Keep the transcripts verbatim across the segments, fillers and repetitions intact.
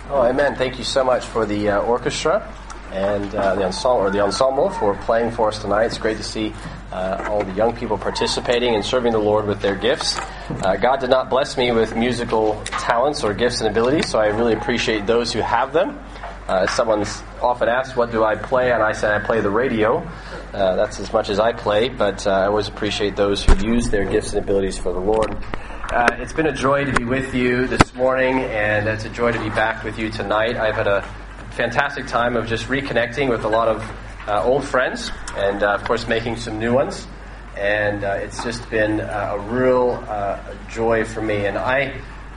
Oh, amen. Thank you so much for the uh, orchestra and uh, the ensemble, or the ensemble for playing for us tonight. It's great to see uh, all the young people participating and serving the Lord with their gifts. Uh, God did not bless me with musical talents or gifts and abilities, so I really appreciate those who have them. Uh, someone's often asked, what do I play? And I say I play the radio. Uh, that's as much as I play, but uh, I always appreciate those who use their gifts and abilities for the Lord. Uh, it's been a joy to be with you this morning, and it's a joy to be back with you tonight. I've had a fantastic time of just reconnecting with a lot of uh, old friends, and uh, of course making some new ones. And uh, it's just been uh, a real uh, joy for me. And I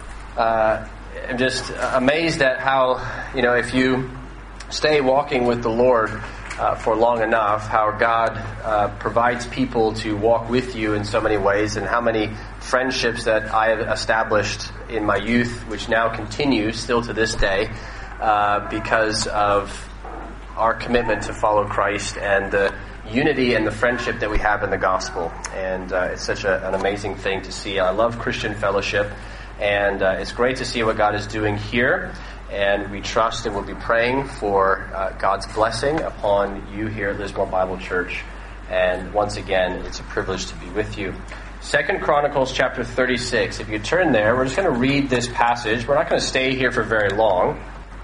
uh, am just amazed at how, you know, if you stay walking with the Lord Uh, for long enough, how God uh, provides people to walk with you in so many ways, and how many friendships that I have established in my youth, which now continue still to this day, uh, because of our commitment to follow Christ and the unity and the friendship that we have in the gospel. And uh, it's such a, an amazing thing to see. I love Christian fellowship, and uh, it's great to see what God is doing here. And we trust and will be praying for uh, God's blessing upon you here at Lismore Bible Church. And once again, it's a privilege to be with you. Second Chronicles chapter thirty-six. If you turn there, we're just going to read this passage. We're not going to stay here for very long.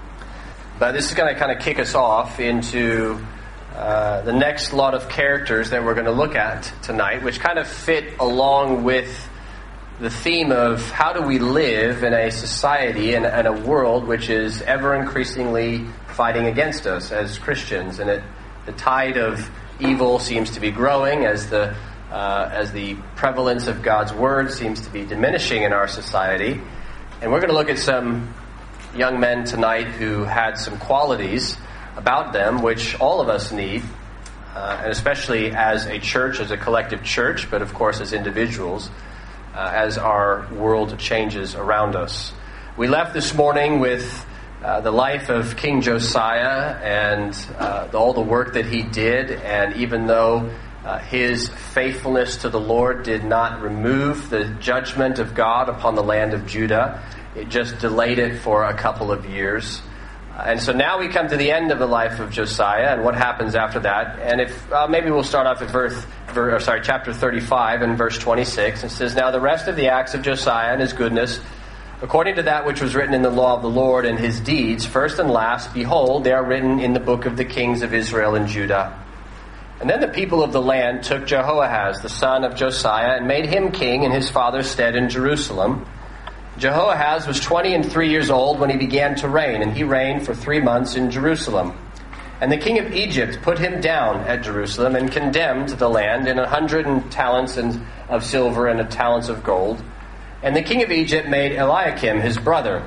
But this is going to kind of kick us off into uh, the next lot of characters that we're going to look at tonight, which kind of fit along with the theme of how do we live in a society and, and a world which is ever increasingly fighting against us as Christians, and it, the tide of evil seems to be growing as the uh, as the prevalence of God's word seems to be diminishing in our society. And we're going to look at some young men tonight who had some qualities about them which all of us need, uh, and especially as a church, as a collective church, but of course as individuals. Uh, as our world changes around us. We left this morning with uh, the life of King Josiah and uh, the, all the work that he did, and even though uh, his faithfulness to the Lord did not remove the judgment of God upon the land of Judah, it just delayed it for a couple of years. And so now we come to the end of the life of Josiah and what happens after that. And if uh, maybe we'll start off at verse, ver, or sorry, chapter thirty-five and verse twenty-six. It says, "Now the rest of the acts of Josiah and his goodness, according to that which was written in the law of the Lord, and his deeds, first and last, behold, they are written in the book of the kings of Israel and Judah. And then the people of the land took Jehoahaz, the son of Josiah, and made him king in his father's stead in Jerusalem. Jehoahaz was twenty and three years old when he began to reign, and he reigned for three months in Jerusalem. And the king of Egypt put him down at Jerusalem and condemned the land in a hundred talents of silver and a talents of gold. And the king of Egypt made Eliakim, his brother,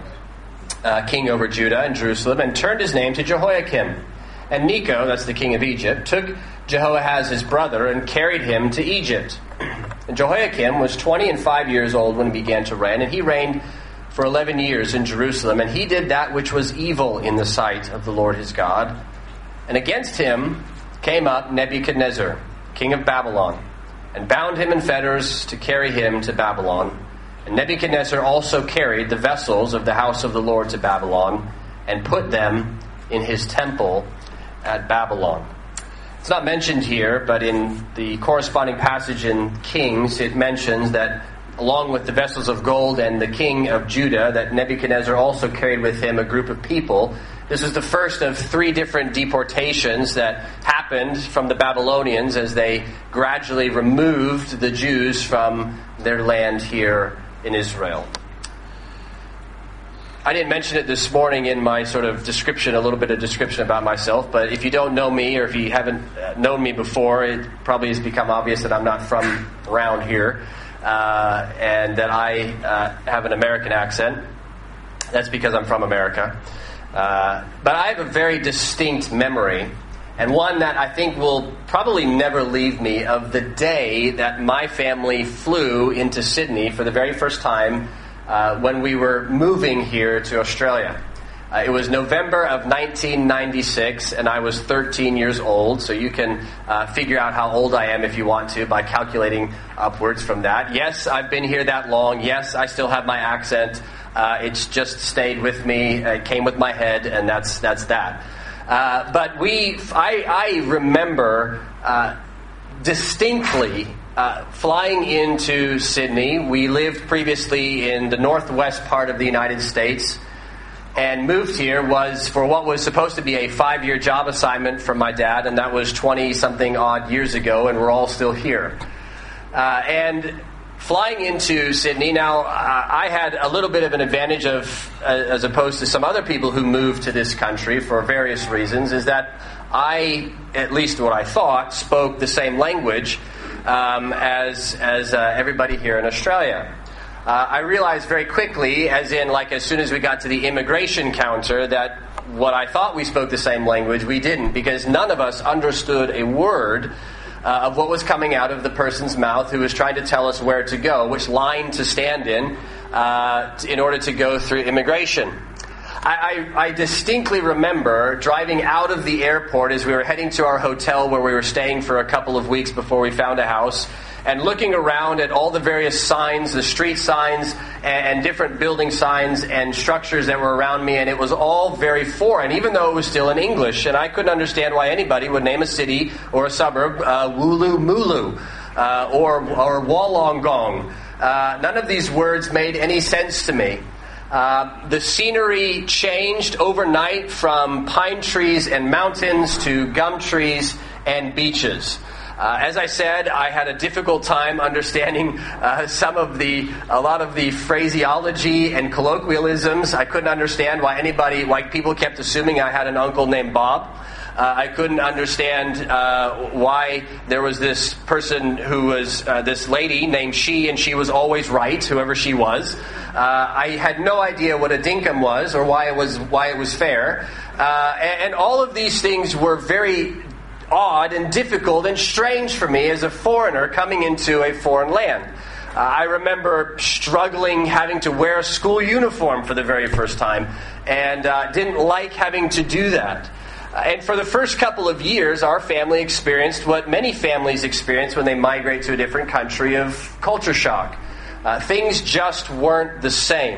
uh, king over Judah and Jerusalem, and turned his name to Jehoiakim. And Necho, that's the king of Egypt, took Jehoahaz his brother and carried him to Egypt. And Jehoiakim was twenty and five years old when he began to reign, and he reigned for eleven years in Jerusalem, and he did that which was evil in the sight of the Lord his God. And against him came up Nebuchadnezzar, king of Babylon, and bound him in fetters to carry him to Babylon. And Nebuchadnezzar also carried the vessels of the house of the Lord to Babylon, and put them in his temple at Babylon." It's not mentioned here, but in the corresponding passage in Kings, it mentions that along with the vessels of gold and the king of Judah, that Nebuchadnezzar also carried with him a group of people. This is the first of three different deportations that happened from the Babylonians as they gradually removed the Jews from their land here in Israel. I didn't mention it this morning in my sort of description, a little bit of description about myself, but if you don't know me or if you haven't known me before, it probably has become obvious that I'm not from around here, uh, and that I uh, have an American accent. That's because I'm from America. Uh, but I have a very distinct memory, and one that I think will probably never leave me, of the day that my family flew into Sydney for the very first time Uh, when we were moving here to Australia. Uh, it was November of nineteen ninety-six, and I was thirteen years old, so you can uh, figure out how old I am if you want to by calculating upwards from that. Yes, I've been here that long. Yes, I still have my accent. Uh, it's just stayed with me. It came with my head, and that's that's that. Uh, but we, I, I remember uh, distinctly uh, flying into Sydney. We lived previously in the northwest part of the United States, and moved here was for what was supposed to be a five-year job assignment from my dad, and that was twenty-something odd years ago, and we're all still here. Uh, and flying into Sydney, now uh, I had a little bit of an advantage of, uh, as opposed to some other people who moved to this country for various reasons, is that I, at least what I thought, spoke the same language um, as, as uh, everybody here in Australia. Uh, I realized very quickly, as in like as soon as we got to the immigration counter, that what I thought we spoke the same language, we didn't, because none of us understood a word uh, of what was coming out of the person's mouth who was trying to tell us where to go, which line to stand in uh, in order to go through immigration. I, I, I distinctly remember driving out of the airport as we were heading to our hotel where we were staying for a couple of weeks before we found a house, and looking around at all the various signs, the street signs, and, and different building signs and structures that were around me, and it was all very foreign, even though it was still in English, and I couldn't understand why anybody would name a city or a suburb uh, Woolloomooloo uh, or, or Wollongong. Uh, none of these words made any sense to me. Uh, the scenery changed overnight from pine trees and mountains to gum trees and beaches. Uh, as I said, I had a difficult time understanding uh, some of the, a lot of the phraseology and colloquialisms. I couldn't understand why anybody, why people kept assuming I had an uncle named Bob. Uh, I couldn't understand uh, why there was this person who was, uh, this lady named She, and she was always right, whoever she was. Uh, I had no idea what a dinkum was or why it was, why it was fair. Uh, and, and all of these things were very odd and difficult and strange for me as a foreigner coming into a foreign land. Uh, I remember struggling having to wear a school uniform for the very first time, and uh, didn't like having to do that. Uh, and for the first couple of years, our family experienced what many families experience when they migrate to a different country of culture shock. Uh, things just weren't the same.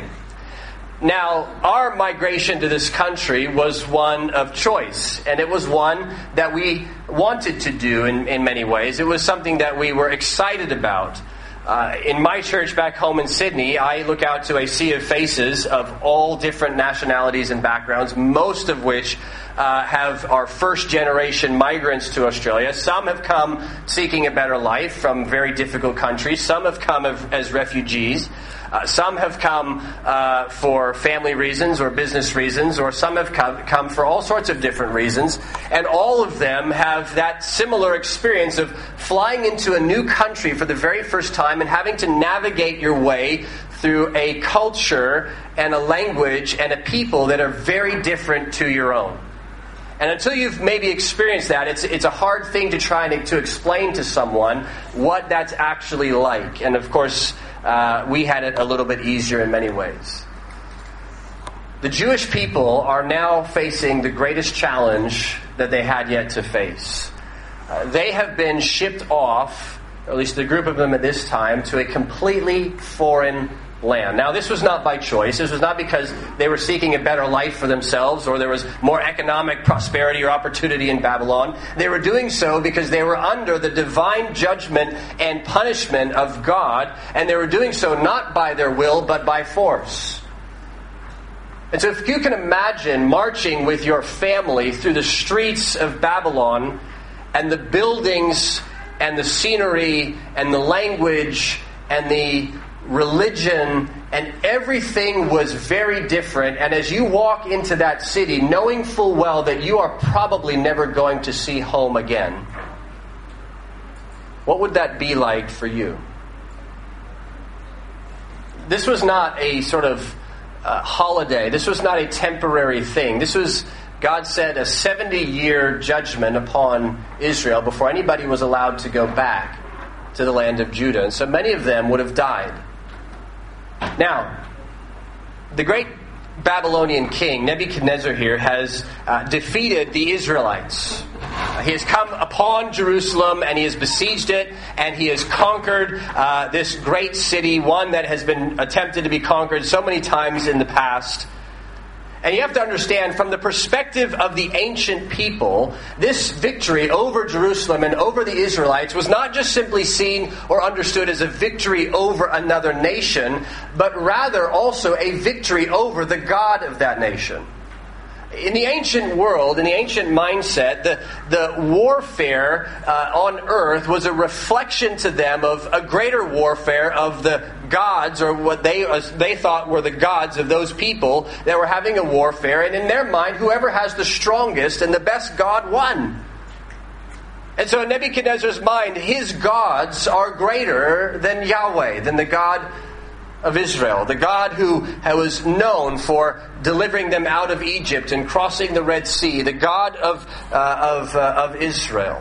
Now, our migration to this country was one of choice, and it was one that we wanted to do in, in many ways. It was something that we were excited about. Uh, in my church back home in Sydney, I look out to a sea of faces of all different nationalities and backgrounds, most of which uh, have are first-generation migrants to Australia. Some have come seeking a better life from very difficult countries. Some have come as, as refugees. Uh, some have come uh, for family reasons or business reasons, or some have come, come for all sorts of different reasons. And all of them have that similar experience of flying into a new country for the very first time and having to navigate your way through a culture and a language and a people that are very different to your own. And until you've maybe experienced that, it's it's a hard thing to try to, to explain to someone what that's actually like. And of course, uh, we had it a little bit easier in many ways. The Jewish people are now facing the greatest challenge that they had yet to face. Uh, they have been shipped off, or at least a group of them at this time, to a completely foreign land. Now, this was not by choice. This was not because they were seeking a better life for themselves or there was more economic prosperity or opportunity in Babylon. They were doing so because they were under the divine judgment and punishment of God, and they were doing so not by their will but by force. And so if you can imagine marching with your family through the streets of Babylon, and the buildings and the scenery and the language and the religion and everything was very different, and as you walk into that city knowing full well that you are probably never going to see home again, what would that be like for you? This was not a sort of uh, holiday. This was not a temporary thing. This was, God said, a seventy-year judgment upon Israel before anybody was allowed to go back to the land of Judah. And so many of them would have died. Now, the great Babylonian king, Nebuchadnezzar here, has uh, defeated the Israelites. He has come upon Jerusalem and he has besieged it and he has conquered uh, this great city, one that has been attempted to be conquered so many times in the past. And you have to understand, from the perspective of the ancient people, this victory over Jerusalem and over the Israelites was not just simply seen or understood as a victory over another nation, but rather also a victory over the God of that nation. In the ancient world, in the ancient mindset, the, the warfare uh, on earth was a reflection to them of a greater warfare of the gods, or what they uh, they thought were the gods of those people that were having a warfare. And in their mind, whoever has the strongest and the best god won. And so in Nebuchadnezzar's mind, his gods are greater than Yahweh, than the God of Israel, the God who was known for delivering them out of Egypt and crossing the Red Sea, the God of uh, of, uh, of Israel.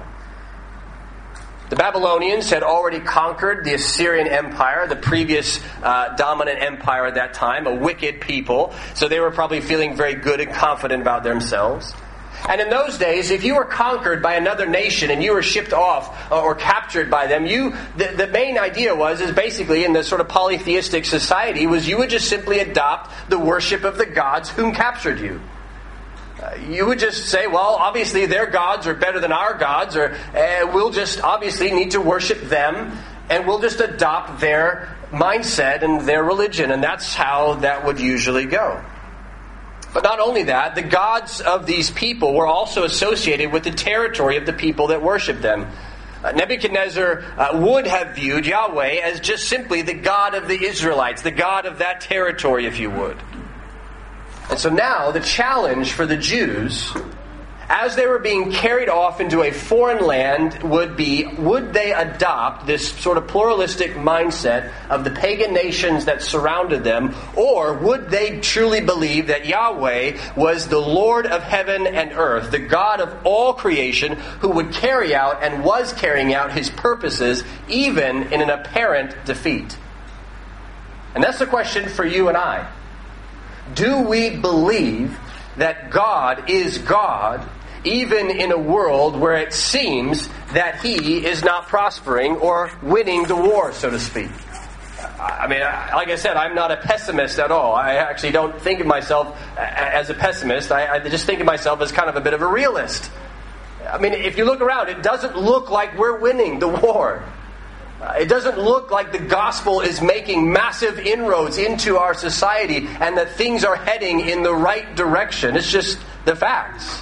The Babylonians had already conquered the Assyrian Empire, the previous uh, dominant empire at that time, a wicked people, so they were probably feeling very good and confident about themselves. And in those days, if you were conquered by another nation and you were shipped off or captured by them, you the, the main idea was, is basically in this sort of polytheistic society, was you would just simply adopt the worship of the gods whom captured you. Uh, you would just say, well, obviously their gods are better than our gods, or uh, we'll just obviously need to worship them, and we'll just adopt their mindset and their religion. And that's how that would usually go. But not only that, the gods of these people were also associated with the territory of the people that worshiped them. Uh, Nebuchadnezzar uh, would have viewed Yahweh as just simply the God of the Israelites, the God of that territory, if you would. And so now the challenge for the Jews, as they were being carried off into a foreign land, would be, would they adopt this sort of pluralistic mindset of the pagan nations that surrounded them, or would they truly believe that Yahweh was the Lord of heaven and earth, the God of all creation, who would carry out and was carrying out his purposes even in an apparent defeat? And that's the question for you and I. Do we believe that God is God, even in a world where it seems that He is not prospering or winning the war, so to speak? I mean, like I said, I'm not a pessimist at all. I actually don't think of myself as a pessimist. I, I just think of myself as kind of a bit of a realist. I mean, if you look around, it doesn't look like we're winning the war. It doesn't look like the gospel is making massive inroads into our society and that things are heading in the right direction. It's just the facts.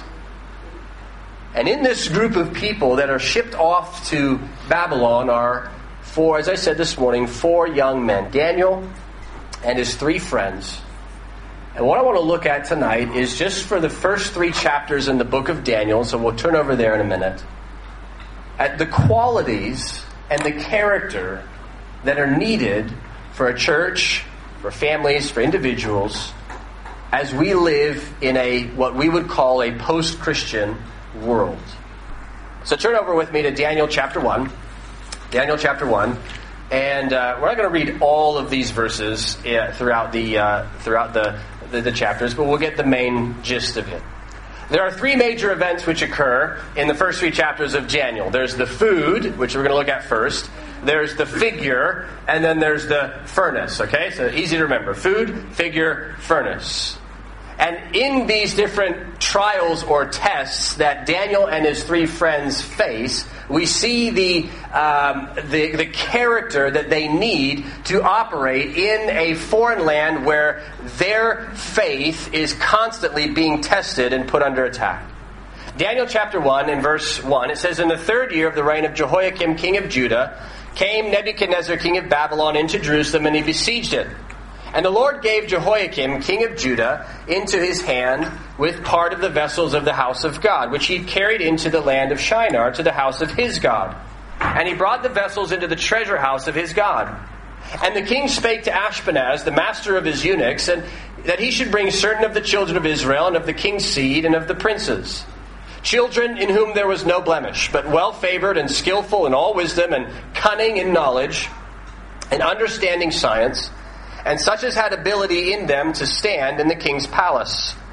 And in this group of people that are shipped off to Babylon are four, as I said this morning, four young men. Daniel and his three friends. And what I want to look at tonight is just for the first three chapters in the book of Daniel, so we'll turn over there in a minute, at the qualities and the character that are needed for a church, for families, for individuals, as we live in a what we would call a post-Christian world. So turn over with me to Daniel chapter one. Daniel chapter one. And uh, we're not going to read all of these verses uh, throughout the uh, throughout the, the, the chapters, but we'll get the main gist of it. There are three major events which occur in the first three chapters of Daniel. There's the food, which we're going to look at first. There's the figure, and then there's the furnace. Okay, so easy to remember. Food, figure, furnace. And in these different trials or tests that Daniel and his three friends face, we see the, um, the the character that they need to operate in a foreign land where their faith is constantly being tested and put under attack. Daniel chapter one, in verse one, it says, "In the third year of the reign of Jehoiakim, king of Judah, came Nebuchadnezzar, king of Babylon, into Jerusalem, and he besieged it. And the Lord gave Jehoiakim, king of Judah, into his hand with part of the vessels of the house of God, which he carried into the land of Shinar, to the house of his God. And he brought the vessels into the treasure house of his God. And the king spake to Ashpenaz, the master of his eunuchs, and that he should bring certain of the children of Israel, and of the king's seed, and of the princes, children in whom there was no blemish, but well favored and skillful in all wisdom, and cunning in knowledge, and understanding science, and such as had ability in them to stand in the king's palace.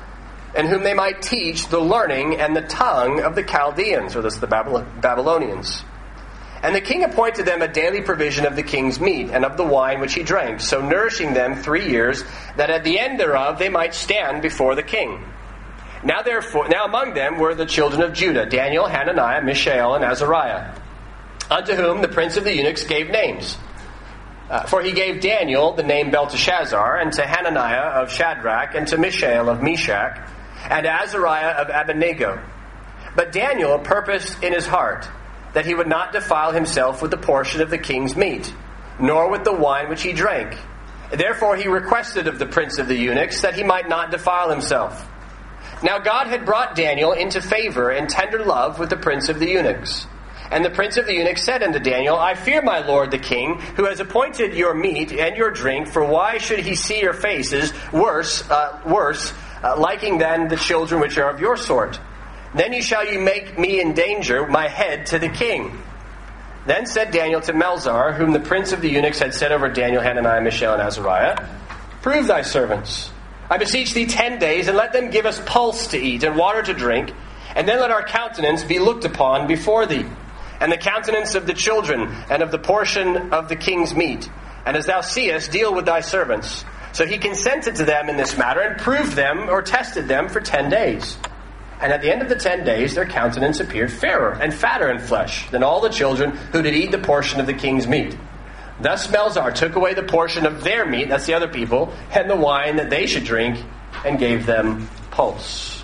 and whom they might teach the learning and the tongue of the Chaldeans, or this the Babylonians. And the king appointed them a daily provision of the king's meat and of the wine which he drank, so nourishing them three years, that at the end thereof they might stand before the king. Now therefore, now among them were the children of Judah, Daniel, Hananiah, Mishael, and Azariah, unto whom the prince of the eunuchs gave names. Uh, for he gave Daniel the name Belteshazzar, and to Hananiah of Shadrach, and to Mishael of Meshach, and to Azariah of Abednego. But Daniel purposed in his heart that he would not defile himself with the portion of the king's meat, nor with the wine which he drank. Therefore he requested of the prince of the eunuchs that he might not defile himself. Now God had brought Daniel into favor and tender love with the prince of the eunuchs. And the prince of the eunuchs said unto Daniel, I fear my lord the king, who has appointed your meat and your drink, for why should he see your faces worse, uh, worse, uh, liking than the children which are of your sort? Then you shall you make me endanger my head to the king. Then said Daniel to Melzar, whom the prince of the eunuchs had set over Daniel, Hananiah, Mishael, and Azariah, prove thy servants. I beseech thee ten days, and let them give us pulse to eat and water to drink, and then let our countenance be looked upon before thee, and the countenance of the children, and of the portion of the king's meat. And as thou seest, deal with thy servants. So he consented to them in this matter, and proved them, or tested them, for ten days. And at the end of the ten days, their countenance appeared fairer and fatter in flesh than all the children who did eat the portion of the king's meat. Thus Melzar took away the portion of their meat, that's the other people, and the wine that they should drink, and gave them pulse.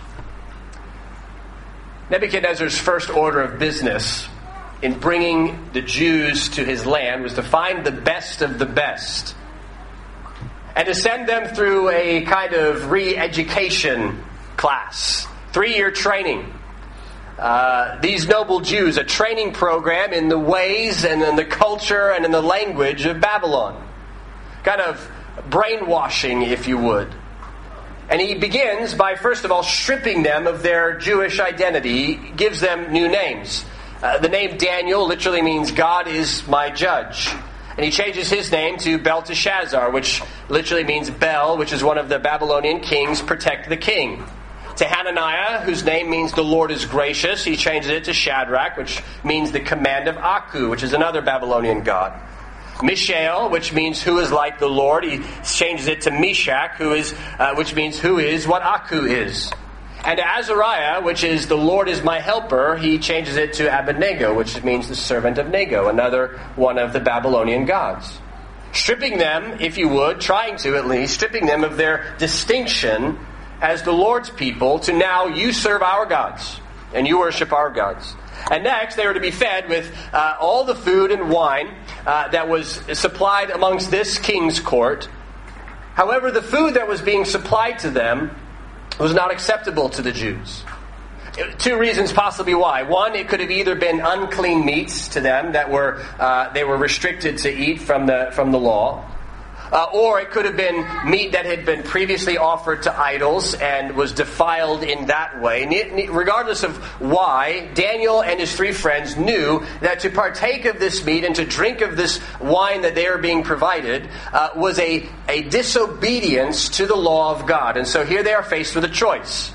Nebuchadnezzar's first order of business in bringing the Jews to his land was to find the best of the best, and to send them through a kind of re-education class. Three-year training. Uh, these noble Jews, a training program in the ways and in the culture and in the language of Babylon. Kind of brainwashing, if you would. And he begins by, first of all, stripping them of their Jewish identity. He gives them new names. Uh, the name Daniel literally means God is my judge. And he changes his name to Belteshazzar, which literally means Bel, which is one of the Babylonian kings, protect the king. To Hananiah, whose name means the Lord is gracious, he changes it to Shadrach, which means the command of Aku, which is another Babylonian god. Mishael, which means who is like the Lord, he changes it to Meshach, who is, uh, which means who is what Aku is. And to Azariah, which is the Lord is my helper, he changes it to Abednego, which means the servant of Nego, another one of the Babylonian gods. Stripping them, if you would, trying to at least, stripping them of their distinction as the Lord's people, to now you serve our gods and you worship our gods. And next they were to be fed with uh, all the food and wine uh, that was supplied amongst this king's court. However, the food that was being supplied to them was not acceptable to the Jews. Two reasons possibly why. One, it could have either been unclean meats to them that were uh, they were restricted to eat from the from the law. Uh, or it could have been meat that had been previously offered to idols and was defiled in that way. Regardless of why, Daniel and his three friends knew that to partake of this meat and to drink of this wine that they were being provided uh, was a, a disobedience to the law of God. And so here they are faced with a choice.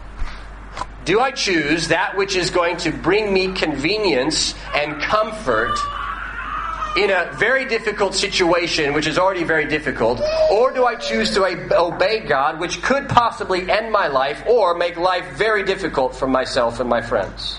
Do I choose that which is going to bring me convenience and comfort in a very difficult situation, which is already very difficult, or do I choose to obey God, which could possibly end my life or make life very difficult for myself and my friends?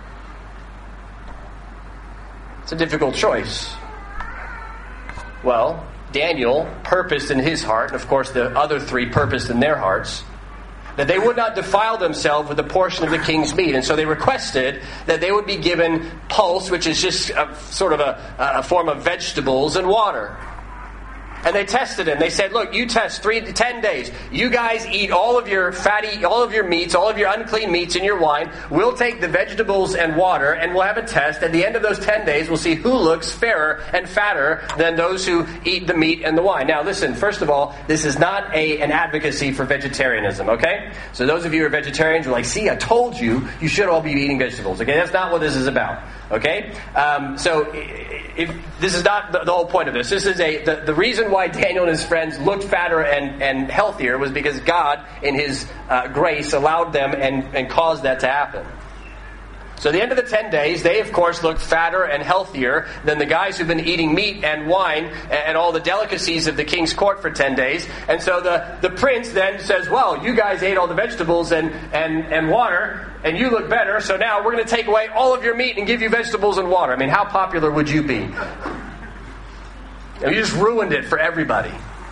It's a difficult choice. Well, Daniel purposed in his heart, and of course the other three purposed in their hearts, that they would not defile themselves with a portion of the king's meat. And so they requested that they would be given pulse, which is just a, sort of a, a form of vegetables and water. And they tested him. They said, look, you test three to ten days. You guys eat all of your fatty, all of your meats, all of your unclean meats and your wine. We'll take the vegetables and water and we'll have a test. At the end of those ten days, we'll see who looks fairer and fatter than those who eat the meat and the wine. Now listen, first of all, this is not a, an advocacy for vegetarianism, okay? So those of you who are vegetarians are like, see, I told you, you should all be eating vegetables. Okay, that's not what this is about. Okay? Um, so if, this is not the, the whole point of this. This is a the, the reason why Daniel and his friends looked fatter and, and healthier was because God, in His uh, grace, allowed them and, and caused that to happen. So at the end of the ten days, they, of course, looked fatter and healthier than the guys who've been eating meat and wine and all the delicacies of the king's court for ten days. And so the, the prince then says, well, you guys ate all the vegetables and, and, and water, and you look better, so now we're going to take away all of your meat and give you vegetables and water. I mean, how popular would you be? You just ruined it for everybody.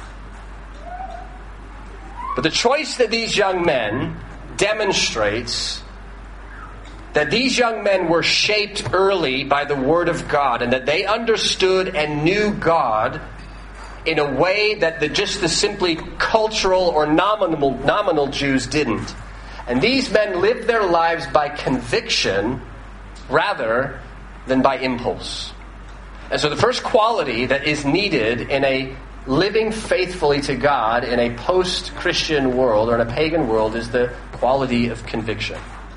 But the choice that these young men demonstrates that these young men were shaped early by the Word of God, and that they understood and knew God in a way that the, just the simply cultural or nominal, nominal Jews didn't. And these men lived their lives by conviction rather than by impulse. And so the first quality that is needed in a living faithfully to God in a post-Christian world or in a pagan world is the quality of conviction.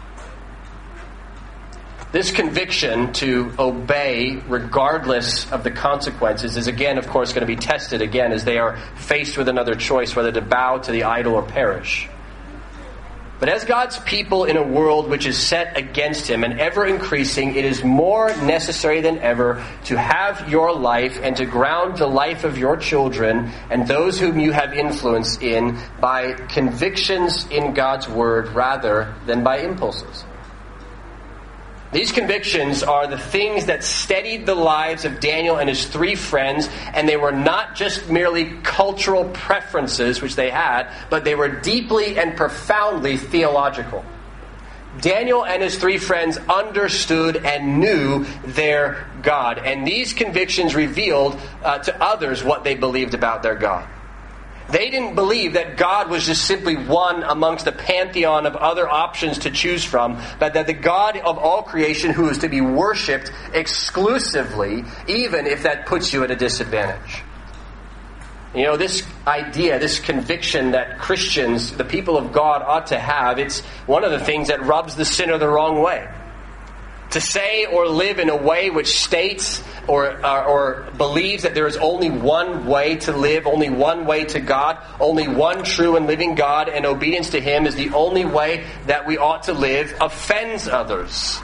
This conviction to obey regardless of the consequences is again, of course, going to be tested again as they are faced with another choice, whether to bow to the idol or perish. But as God's people in a world which is set against Him and ever increasing, it is more necessary than ever to have your life and to ground the life of your children and those whom you have influence in by convictions in God's Word rather than by impulses. These convictions are the things that steadied the lives of Daniel and his three friends, and they were not just merely cultural preferences which they had, but they were deeply and profoundly theological. Daniel and his three friends understood and knew their God, and these convictions revealed uh, to others what they believed about their God. They didn't believe that God was just simply one amongst a pantheon of other options to choose from, but that the God of all creation who is to be worshipped exclusively, even if that puts you at a disadvantage. You know, this idea, this conviction that Christians, the people of God, ought to have, it's one of the things that rubs the sinner the wrong way. To say or live in a way which states or, or or believes that there is only one way to live, only one way to God, only one true and living God, and obedience to Him is the only way that we ought to live, offends others.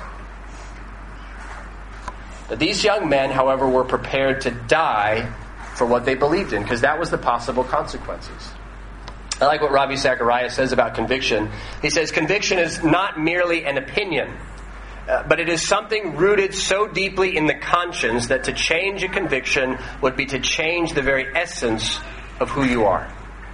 But these young men, however, were prepared to die for what they believed in, because that was the possible consequences. I like what Ravi Zacharias says about conviction. He says, conviction is not merely an opinion, Uh, but it is something rooted so deeply in the conscience that to change a conviction would be to change the very essence of who you are.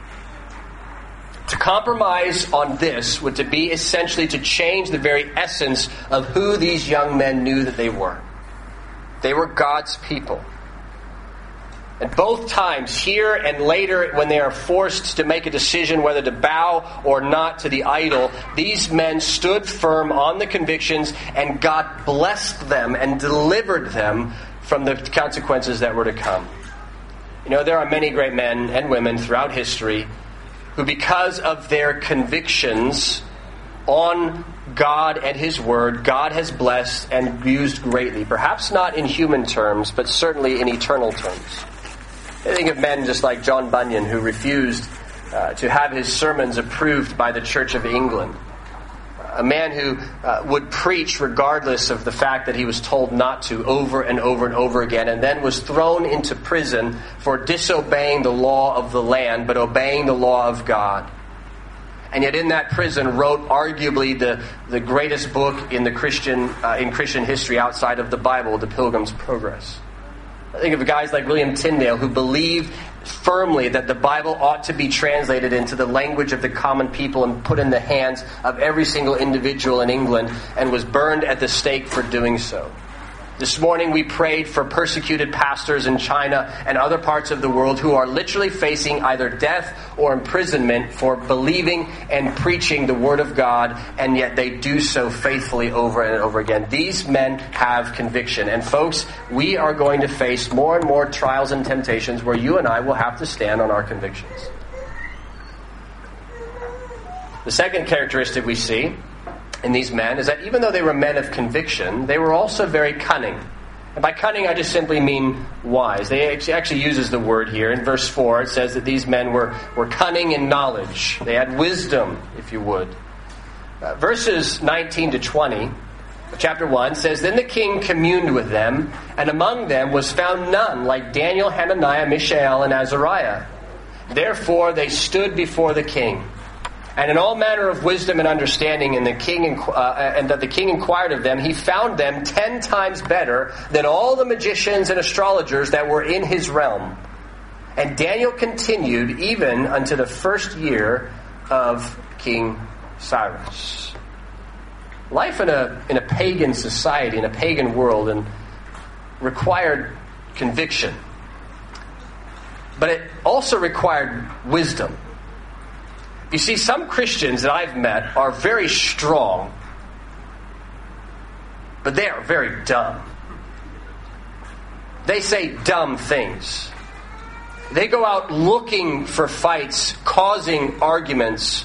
To compromise on this would to be essentially to change the very essence of who these young men knew that they were. They were God's people. And both times, here and later, when they are forced to make a decision whether to bow or not to the idol, these men stood firm on the convictions, and God blessed them and delivered them from the consequences that were to come. You know, there are many great men and women throughout history who, because of their convictions on God and His Word, God has blessed and used greatly. Perhaps not in human terms, but certainly in eternal terms. I think of men just like John Bunyan, who refused uh, to have his sermons approved by the Church of England. A man who uh, would preach regardless of the fact that he was told not to over and over and over again, and then was thrown into prison for disobeying the law of the land, but obeying the law of God. And yet in that prison wrote arguably the, the greatest book in the Christian uh, in Christian history outside of the Bible, The Pilgrim's Progress. I think of guys like William Tyndale, who believed firmly that the Bible ought to be translated into the language of the common people and put in the hands of every single individual in England, and was burned at the stake for doing so. This morning we prayed for persecuted pastors in China and other parts of the world who are literally facing either death or imprisonment for believing and preaching the Word of God, and yet they do so faithfully over and over again. These men have conviction. And folks, we are going to face more and more trials and temptations where you and I will have to stand on our convictions. The second characteristic we see in these men is that even though they were men of conviction, they were also very cunning. And by cunning, I just simply mean wise. They actually uses the word here. In verse four, it says that these men were, were cunning in knowledge. They had wisdom, if you would. Uh, verses nineteen to twenty, chapter one, says, Then the king communed with them, and among them was found none like Daniel, Hananiah, Mishael, and Azariah. Therefore they stood before the king. And in all manner of wisdom and understanding, and the king uh, and that the king inquired of them, he found them ten times better than all the magicians and astrologers that were in his realm. And Daniel continued even unto the first year of King Cyrus. Life in a in a pagan society, in a pagan world, and required conviction, but it also required wisdom. You see, some Christians that I've met are very strong, but they are very dumb. They say dumb things. They go out looking for fights, causing arguments,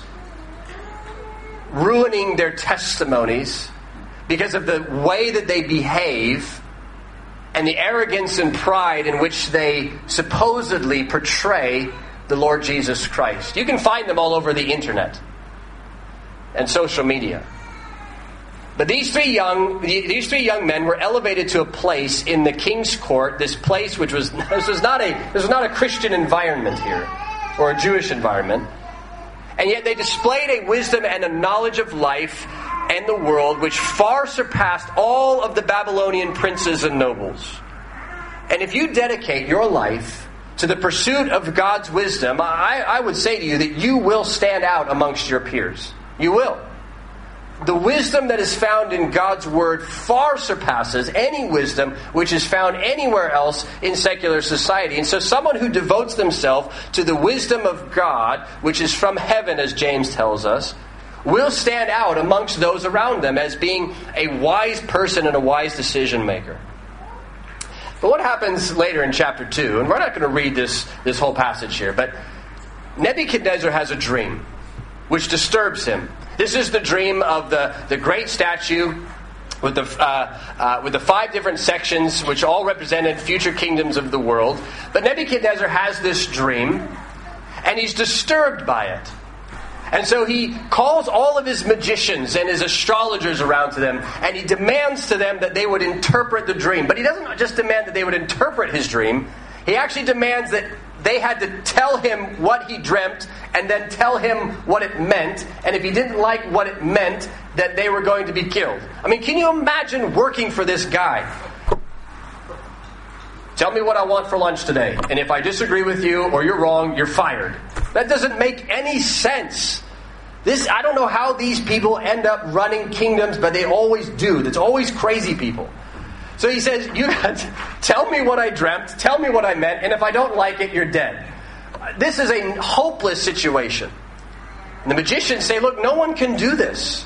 ruining their testimonies because of the way that they behave and the arrogance and pride in which they supposedly portray the Lord Jesus Christ. You can find them all over the internet and social media. But these three young these three young men were elevated to a place in the king's court, this place which was this was not a this was not a Christian environment here, or a Jewish environment. And yet they displayed a wisdom and a knowledge of life and the world which far surpassed all of the Babylonian princes and nobles. And if you dedicate your life to the pursuit of God's wisdom, I, I would say to you that you will stand out amongst your peers. You will. The wisdom that is found in God's Word far surpasses any wisdom which is found anywhere else in secular society. And so someone who devotes themselves to the wisdom of God, which is from heaven, as James tells us, will stand out amongst those around them as being a wise person and a wise decision maker. But what happens later in chapter two, and we're not going to read this, this whole passage here, but Nebuchadnezzar has a dream which disturbs him. This is the dream of the, the great statue with the uh, uh, with the five different sections which all represented future kingdoms of the world. But Nebuchadnezzar has this dream, and he's disturbed by it. And so he calls all of his magicians and his astrologers around to them, and he demands to them that they would interpret the dream. But he doesn't just demand that they would interpret his dream. He actually demands that they had to tell him what he dreamt and then tell him what it meant. And if he didn't like what it meant, that they were going to be killed. I mean, can you imagine working for this guy? Tell me what I want for lunch today. And if I disagree with you or you're wrong, you're fired. That doesn't make any sense. This, I don't know how these people end up running kingdoms, but they always do. It's always crazy people. So he says, you guys, tell me what I dreamt, tell me what I meant, and if I don't like it, you're dead. This is a hopeless situation. And the magicians say, look, no one can do this.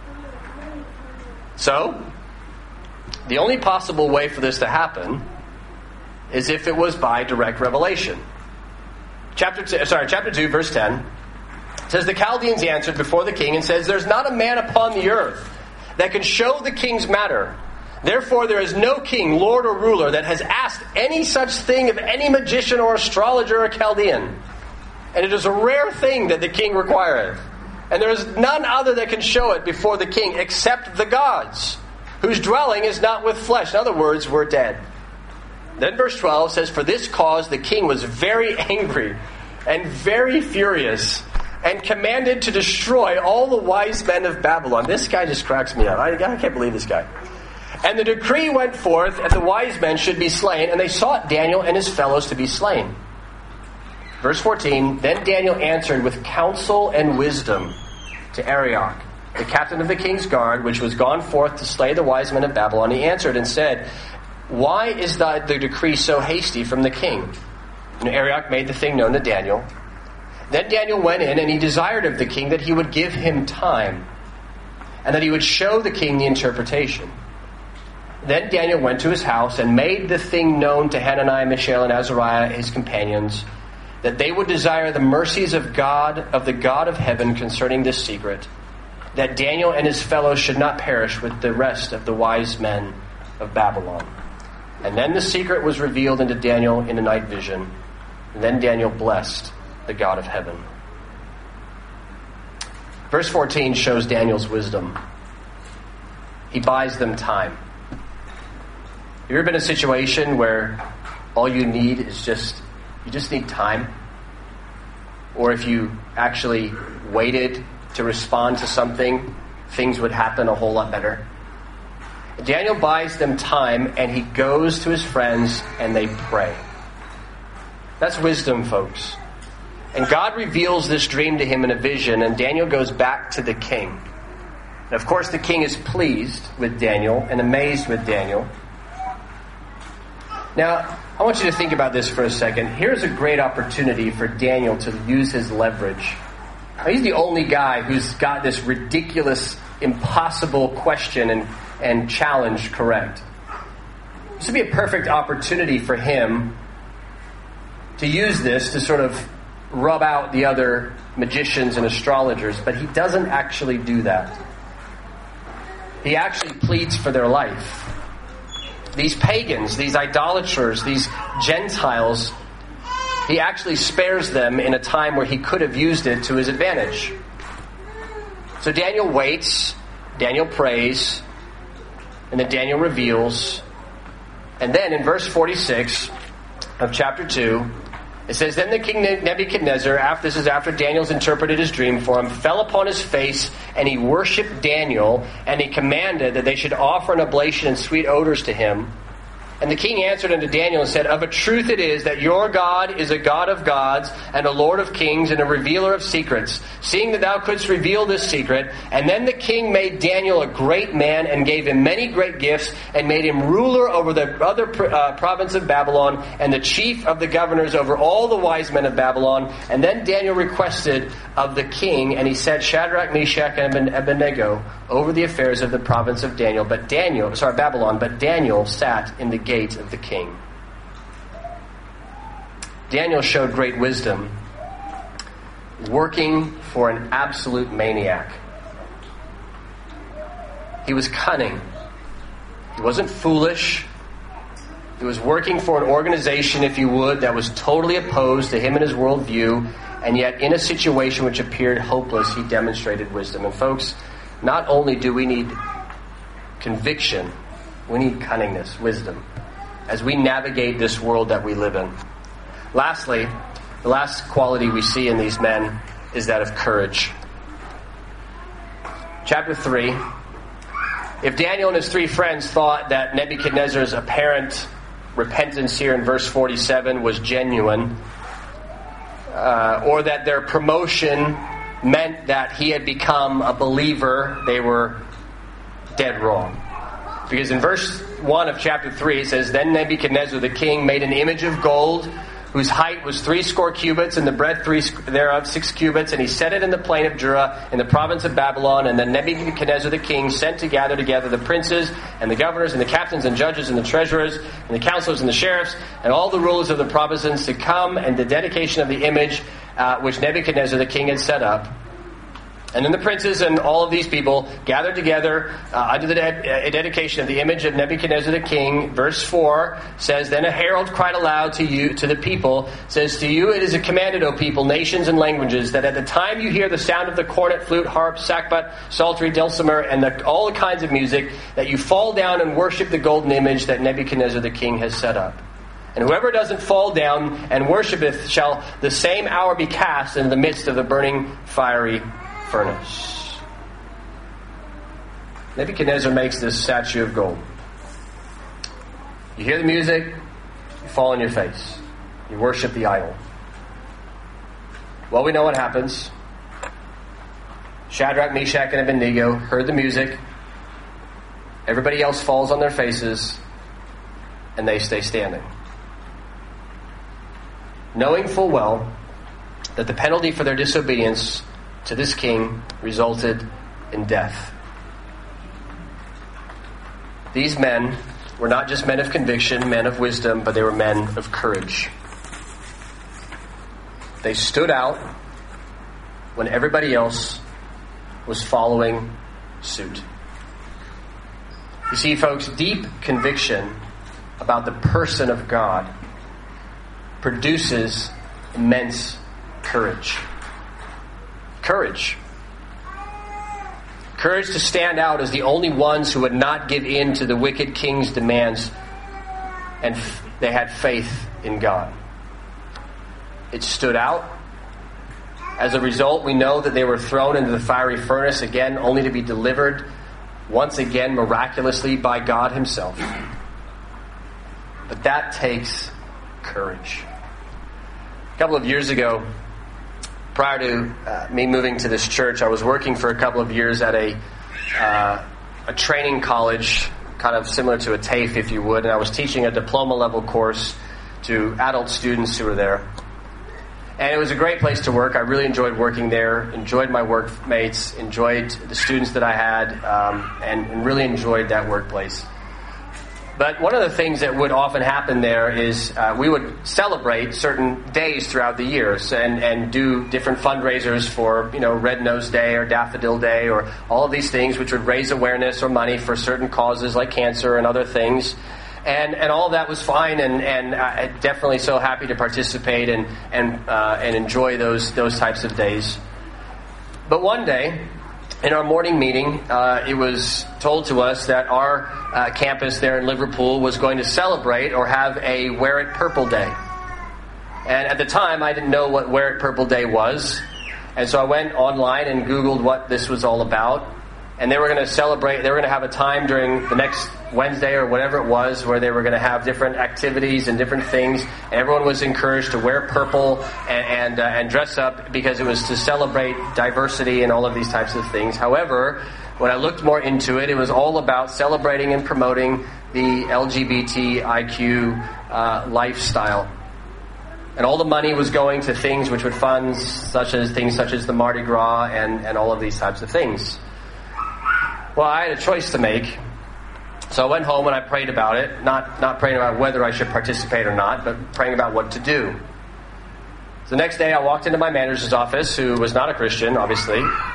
So, the only possible way for this to happen is if it was by direct revelation. Chapter two, sorry, chapter two, verse ten, says, the Chaldeans answered before the king and says, there's not a man upon the earth that can show the king's matter. Therefore there is no king, lord, or ruler that has asked any such thing of any magician or astrologer or Chaldean. And it is a rare thing that the king requireth. And there is none other that can show it before the king except the gods, whose dwelling is not with flesh. In other words, we're dead. Then verse twelve says, for this cause the king was very angry and very furious, and commanded to destroy all the wise men of Babylon. This guy just cracks me up. I, I can't believe this guy. And the decree went forth that the wise men should be slain, and they sought Daniel and his fellows to be slain. Verse fourteen, then Daniel answered with counsel and wisdom to Arioch, the captain of the king's guard, which was gone forth to slay the wise men of Babylon. He answered and said, why is the, the decree so hasty from the king? And Arioch made the thing known to Daniel. Then Daniel went in, and he desired of the king that he would give him time, and that he would show the king the interpretation. Then Daniel went to his house and made the thing known to Hananiah, Mishael, and Azariah, his companions, that they would desire the mercies of God, of the God of heaven concerning this secret. that Daniel and his fellows should not perish with the rest of the wise men of Babylon. And then the secret was revealed unto Daniel in a night vision. And then Daniel blessed the God of heaven. Verse fourteen shows Daniel's wisdom. He buys them time. Have you ever been in a situation where all you need is just, you just need time? Or if you actually waited to respond to something, things would happen a whole lot better. Daniel buys them time, and he goes to his friends, and they pray. That's wisdom, folks. And God reveals this dream to him in a vision, and Daniel goes back to the king. And of course, the king is pleased with Daniel and amazed with Daniel. Now, I want you to think about this for a second. Here's a great opportunity for Daniel to use his leverage. Now, he's the only guy who's got this ridiculous, impossible question and, and challenge correct. This would be a perfect opportunity for him to use this to sort of rub out the other magicians and astrologers, but he doesn't actually do that. He actually pleads for their life. These pagans, these idolaters, these Gentiles, he actually spares them in a time where he could have used it to his advantage. So Daniel waits, Daniel prays, and then Daniel reveals. And then in verse forty-six of chapter two, it says, Then the king Nebuchadnezzar, after, this is after Daniel's interpreted his dream for him, fell upon his face, and he worshipped Daniel, and he commanded that they should offer an oblation and sweet odors to him. And the king answered unto Daniel and said, Of a truth it is that your God is a God of gods, and a Lord of kings, and a revealer of secrets, seeing that thou couldst reveal this secret. And then the king made Daniel a great man, and gave him many great gifts, and made him ruler over the other uh, province of Babylon, and the chief of the governors over all the wise men of Babylon. And then Daniel requested of the king, and he set Shadrach, Meshach, and Abednego over the affairs of the province of Daniel. But Daniel, sorry, Babylon, but Daniel sat in the gate of the king. Daniel showed great wisdom, working for an absolute maniac. He was cunning. He wasn't foolish. He was working for an organization, if you would, that was totally opposed to him and his worldview, and yet in a situation which appeared hopeless, he demonstrated wisdom. And folks, not only do we need conviction, we need cunningness, wisdom, as we navigate this world that we live in. Lastly, the last quality we see in these men is that of courage. Chapter three. If Daniel and his three friends thought that Nebuchadnezzar's apparent repentance here in verse forty-seven was genuine, uh, or that their promotion meant that he had become a believer, they were dead wrong. Because in verse one of chapter three it says, Then Nebuchadnezzar the king made an image of gold, whose height was three score cubits, and the breadth three thereof six cubits, and he set it in the plain of Dura, in the province of Babylon. And then Nebuchadnezzar the king sent to gather together the princes, and the governors, and the captains, and judges, and the treasurers, and the counselors, and the sheriffs, and all the rulers of the provinces to come, and the dedication of the image uh, which Nebuchadnezzar the king had set up. And then the princes and all of these people gathered together uh, under the de- uh, dedication of the image of Nebuchadnezzar the king. Verse four says, Then a herald cried aloud to you, to the people, says, To you it is commanded, O people, nations and languages, that at the time you hear the sound of the cornet, flute, harp, sackbut, psaltery, dulcimer, and the, all the kinds of music, that you fall down and worship the golden image that Nebuchadnezzar the king has set up. And whoever doesn't fall down and worshipeth shall the same hour be cast into the midst of the burning fiery furnace. Nebuchadnezzar makes this statue of gold. You hear the music, you fall on your face. You worship the idol. Well, we know what happens. Shadrach, Meshach, and Abednego heard the music. Everybody else falls on their faces, and they stay standing, knowing full well that the penalty for their disobedience to this king resulted in death. These men were not just men of conviction, men of wisdom, but they were men of courage. They stood out when everybody else was following suit. You see, folks, deep conviction about the person of God produces immense courage. Courage. Courage to stand out as the only ones who would not give in to the wicked king's demands, and f- they had faith in God. It stood out. As a result, we know that they were thrown into the fiery furnace again, only to be delivered once again miraculously by God himself. But that takes courage. A couple of years ago, prior to uh, me moving to this church, I was working for a couple of years at a uh, a training college, kind of similar to a TAFE, if you would, and I was teaching a diploma level course to adult students who were there. And it was a great place to work. I really enjoyed working there, enjoyed my workmates, enjoyed the students that I had, um, and, and really enjoyed that workplace. But one of the things that would often happen there is uh, we would celebrate certain days throughout the years and, and do different fundraisers for, you know, Red Nose Day or Daffodil Day or all of these things which would raise awareness or money for certain causes like cancer and other things. And and all that was fine, and and uh, definitely so happy to participate and and uh, and enjoy those those types of days. But one day, in our morning meeting, uh, it was told to us that our uh, campus there in Liverpool was going to celebrate or have a Wear It Purple Day. And at the time, I didn't know what Wear It Purple Day was, and so I went online and Googled what this was all about. And they were going to celebrate, they were going to have a time during the next Wednesday or whatever it was where they were going to have different activities and different things. And everyone was encouraged to wear purple and and, uh, and dress up because it was to celebrate diversity and all of these types of things. However, when I looked more into it, it was all about celebrating and promoting the L G B T I Q uh, lifestyle. And all the money was going to things which would fund such as things such as the Mardi Gras and, and all of these types of things. Well, I had a choice to make, so I went home and I prayed about it, not not praying about whether I should participate or not, but praying about what to do. So the next day I walked into my manager's office, who was not a Christian, obviously,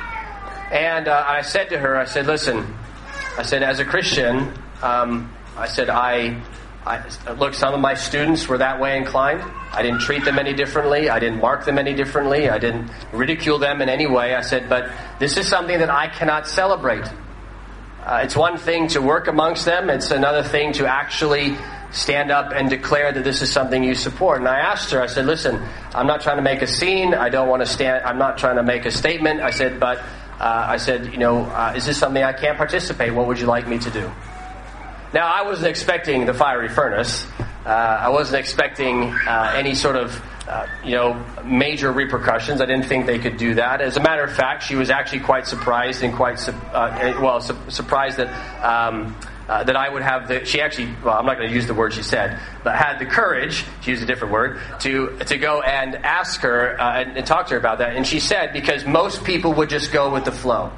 and uh, I said to her, I said, listen, I said, as a Christian, um, I said, I, I, look, some of my students were that way inclined. I didn't treat them any differently. I didn't mark them any differently. I didn't ridicule them in any way. I said, but this is something that I cannot celebrate. Uh, it's one thing to work amongst them. It's another thing to actually stand up and declare that this is something you support. And I asked her, I said, listen, I'm not trying to make a scene. I don't want to stand, I'm not trying to make a statement. I said, but uh, I said, you know, uh, is this something I can't participate? What would you like me to do? Now, I wasn't expecting the fiery furnace. Uh, I wasn't expecting uh, any sort of Uh, you know, major repercussions. I didn't think they could do that. As a matter of fact, she was actually quite surprised and quite, su- uh, well, su- surprised that um, uh, that I would have the. She actually, well, I'm not going to use the word she said, but had the courage. She used a different word to to go and ask her uh, and, and talk to her about that. And she said because most people would just go with the flow.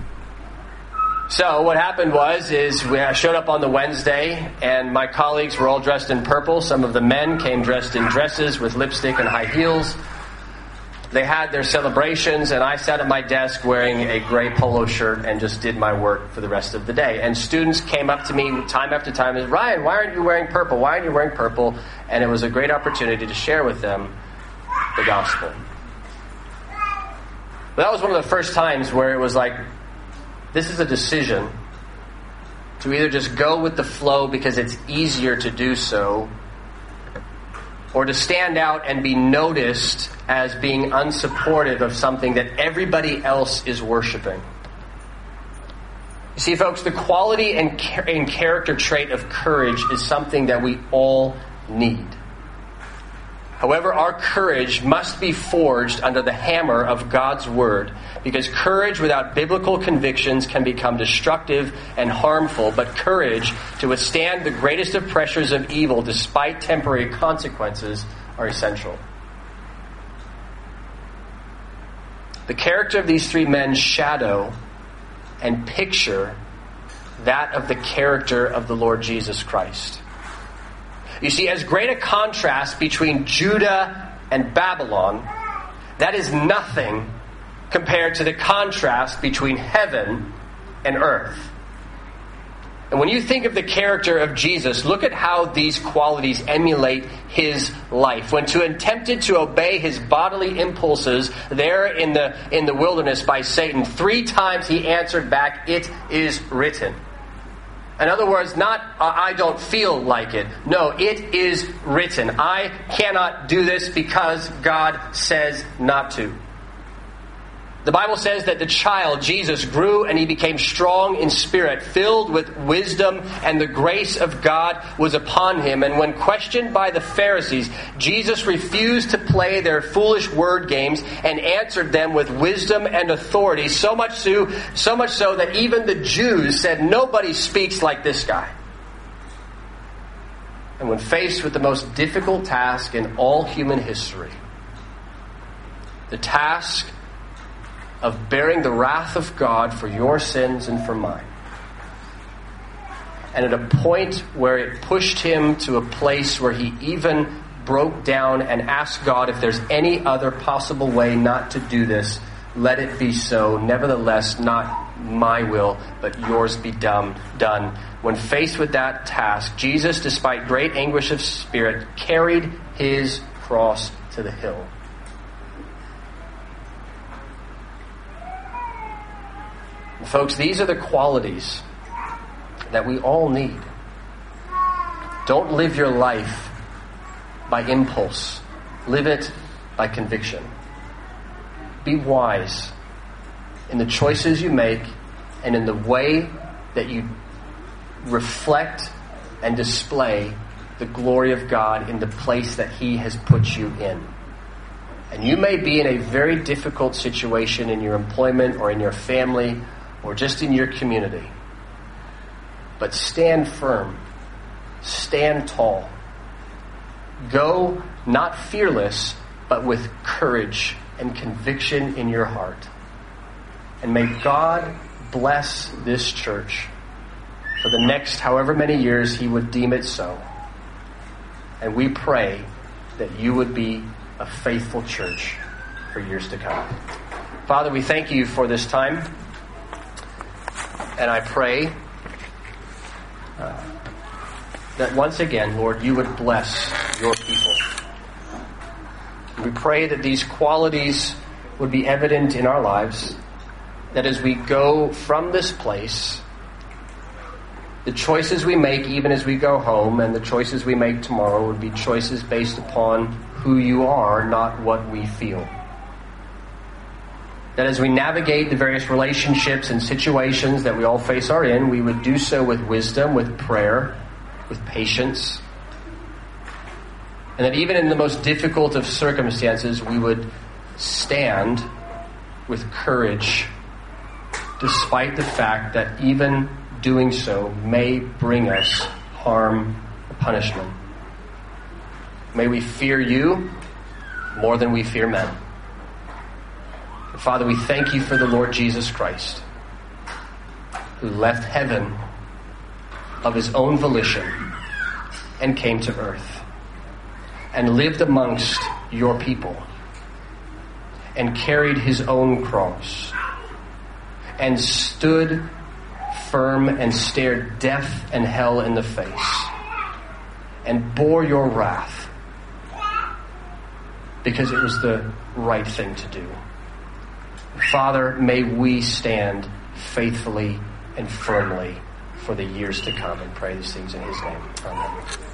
So what happened was, is we showed up on the Wednesday, and my colleagues were all dressed in purple. Some of the men came dressed in dresses with lipstick and high heels. They had their celebrations, and I sat at my desk wearing a gray polo shirt and just did my work for the rest of the day. And students came up to me time after time and said, Ryan, why aren't you wearing purple? Why aren't you wearing purple? And it was a great opportunity to share with them the gospel. But that was one of the first times where it was like, this is a decision to either just go with the flow because it's easier to do so, or to stand out and be noticed as being unsupportive of something that everybody else is worshiping. You see, folks, the quality and, char- and character trait of courage is something that we all need. However, our courage must be forged under the hammer of God's Word, because courage without biblical convictions can become destructive and harmful, but courage to withstand the greatest of pressures of evil despite temporary consequences are essential. The character of these three men shadow and picture that of the character of the Lord Jesus Christ. You see, as great a contrast between Judah and Babylon, that is nothing compared to the contrast between heaven and earth. And when you think of the character of Jesus, look at how these qualities emulate his life. When to tempted to obey his bodily impulses there in the in the wilderness by Satan, three times he answered back, "It is written." In other words, not, "I don't feel like it." No, it is written. I cannot do this because God says not to. The Bible says that the child, Jesus, grew and he became strong in spirit, filled with wisdom, and the grace of God was upon him. And when questioned by the Pharisees, Jesus refused to play their foolish word games and answered them with wisdom and authority, so much so, so much so that even the Jews said, "Nobody speaks like this guy." And when faced with the most difficult task in all human history, the task of bearing the wrath of God for your sins and for mine. And at a point where it pushed him to a place where he even broke down and asked God, if there's any other possible way not to do this, let it be so. Nevertheless, not my will, but yours be done. done. When faced with that task, Jesus, despite great anguish of spirit, carried his cross to the hill. Folks, these are the qualities that we all need. Don't live your life by impulse. Live it by conviction. Be wise in the choices you make and in the way that you reflect and display the glory of God in the place that he has put you in. And you may be in a very difficult situation in your employment or in your family or just in your community. But stand firm. Stand tall. Go not fearless, but with courage and conviction in your heart. And may God bless this church for the next however many years he would deem it so. And we pray that you would be a faithful church for years to come. Father, we thank you for this time. And I pray uh, that once again, Lord, you would bless your people. We pray that these qualities would be evident in our lives, that as we go from this place, the choices we make even as we go home and the choices we make tomorrow would be choices based upon who you are, not what we feel. That as we navigate the various relationships and situations that we all face are in, we would do so with wisdom, with prayer, with patience. And that even in the most difficult of circumstances, we would stand with courage, despite the fact that even doing so may bring us harm or punishment. May we fear you more than we fear men. Father, we thank you for the Lord Jesus Christ, who left heaven of his own volition and came to earth and lived amongst your people and carried his own cross and stood firm and stared death and hell in the face and bore your wrath because it was the right thing to do. Father, may we stand faithfully and firmly for the years to come, and pray these things in his name. Amen.